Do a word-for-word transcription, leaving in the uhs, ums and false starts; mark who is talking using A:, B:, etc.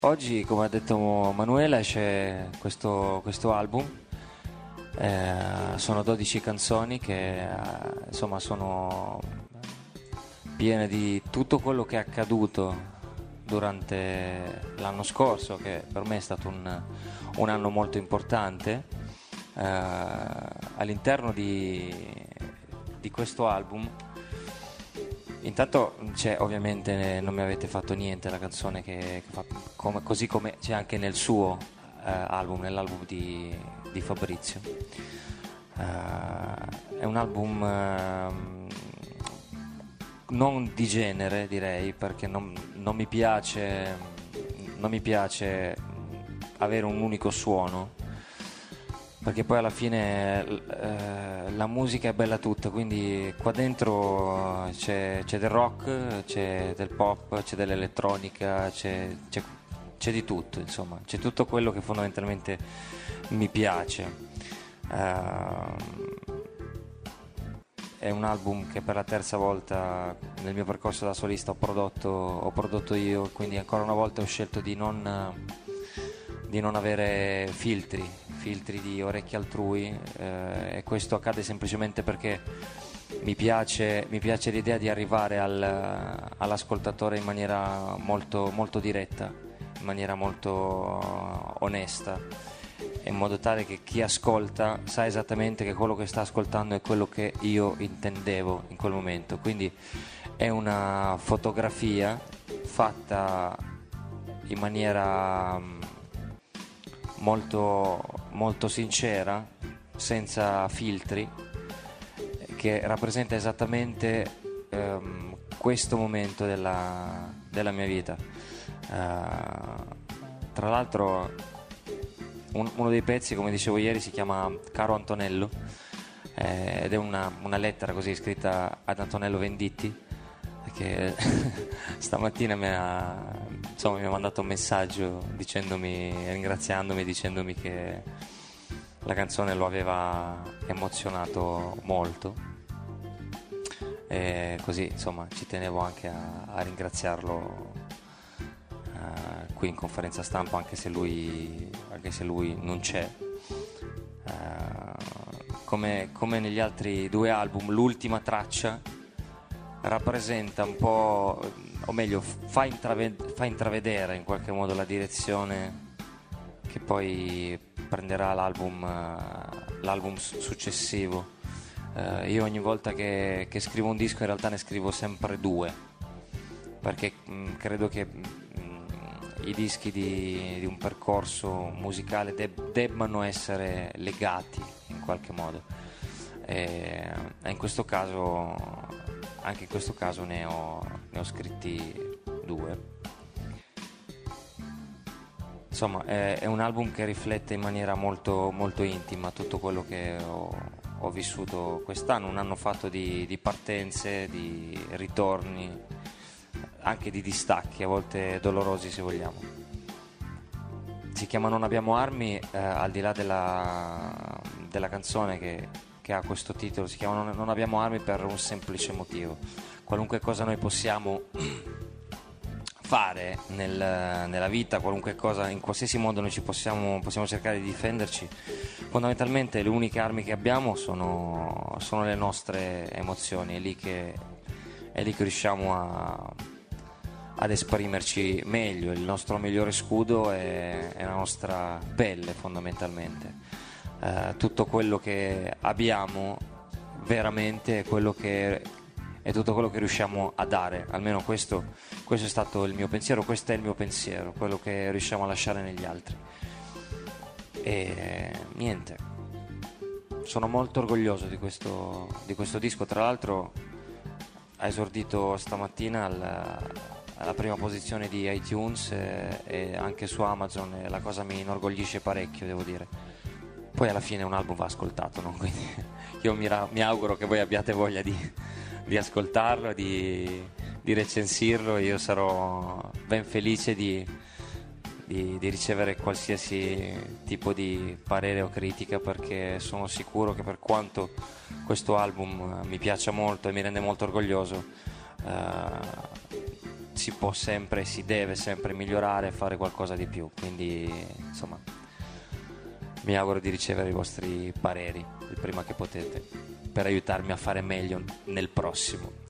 A: Oggi, come ha detto Manuela, esce questo, questo album. Eh, sono dodici canzoni che eh, insomma sono piene di tutto quello che è accaduto durante l'anno scorso, che per me è stato un, un anno molto importante. Eh, all'interno di, di questo album, intanto c'è, ovviamente non mi avete fatto niente, la canzone che, che fa come- così come c'è anche nel suo eh, album, nell'album di, di Fabrizio. Eh, è un album ehm, non di genere, direi, perché non, non mi piace, non mi piace avere un unico suono, perché poi alla fine eh, la musica è bella tutta, quindi qua dentro c'è, c'è del rock, c'è del pop, c'è dell'elettronica, c'è, c'è- c'è di tutto, insomma, c'è tutto quello che fondamentalmente mi piace. Ehm, è un album che per la terza volta nel mio percorso da solista ho prodotto, ho prodotto io, quindi ancora una volta ho scelto di non, di non avere filtri, filtri di orecchie altrui, eh, e questo accade semplicemente perché mi piace, mi piace l'idea di arrivare al- all'ascoltatore in maniera molto, molto diretta, in maniera molto onesta, in modo tale che chi ascolta sa esattamente che quello che sta ascoltando è quello che io intendevo in quel momento. Quindi è una fotografia fatta in maniera mm, molto, molto sincera, senza filtri, che rappresenta esattamente ehm, questo momento della, della mia vita. Eh, tra l'altro un- uno dei pezzi, come dicevo ieri, si chiama Caro Antonello, eh, ed è una, una lettera così scritta ad Antonello Venditti, che stamattina mi ha, insomma, mi ha mandato un messaggio dicendomi, ringraziandomi, dicendomi che la canzone lo aveva emozionato molto, e così insomma ci tenevo anche a, a ringraziarlo eh, qui in conferenza stampa, anche se lui, anche se lui non c'è. Eh, come, come negli altri due album, l'ultima traccia rappresenta un po', o meglio, fa, intrave- fa intravedere in qualche modo la direzione che poi prenderà l'album, eh, l'album su- successivo. Eh, io ogni volta che, che scrivo un disco in realtà ne scrivo sempre due, perché mh, credo che mh, i dischi di, di un percorso musicale deb- debbano essere legati in qualche modo, e, e in questo caso, anche in questo caso ne ho, ne ho scritti due. Insomma, è, è un album che riflette in maniera molto, molto intima tutto quello che ho, ho vissuto quest'anno, un anno fatto di, di partenze, di ritorni, anche di distacchi, a volte dolorosi se vogliamo. Si chiama Non abbiamo armi, eh, al di là della, della canzone che, che ha questo titolo, si chiama Non, non abbiamo armi per un semplice motivo. Qualunque cosa noi possiamo fare nel- nella vita, qualunque cosa, in qualsiasi modo noi ci possiamo, possiamo cercare di difenderci, fondamentalmente le uniche armi che abbiamo sono, sono le nostre emozioni, è lì che, è lì che riusciamo a, ad esprimerci meglio. Il nostro migliore scudo è, è la nostra pelle, fondamentalmente. Eh, tutto quello che abbiamo veramente è quello che è tutto quello che riusciamo a dare, almeno questo, questo è stato il mio pensiero, questo è il mio pensiero, quello che riusciamo a lasciare negli altri. E niente, sono molto orgoglioso di questo, di questo disco. Tra l'altro ha esordito stamattina al- alla prima posizione di iTunes, e, e anche su Amazon, e la cosa mi inorgoglisce parecchio, devo dire. Poi alla fine un album va ascoltato, no? Quindi io mi, ra- mi auguro che voi abbiate voglia di, di ascoltarlo, di, di recensirlo. Io sarò ben felice di, di- di ricevere qualsiasi tipo di parere o critica, perché sono sicuro che per quanto questo album eh, mi piaccia molto e mi rende molto orgoglioso, eh, si può sempre, si deve sempre migliorare e fare qualcosa di più, quindi insomma mi auguro di ricevere i vostri pareri il prima che potete per aiutarmi a fare meglio nel prossimo.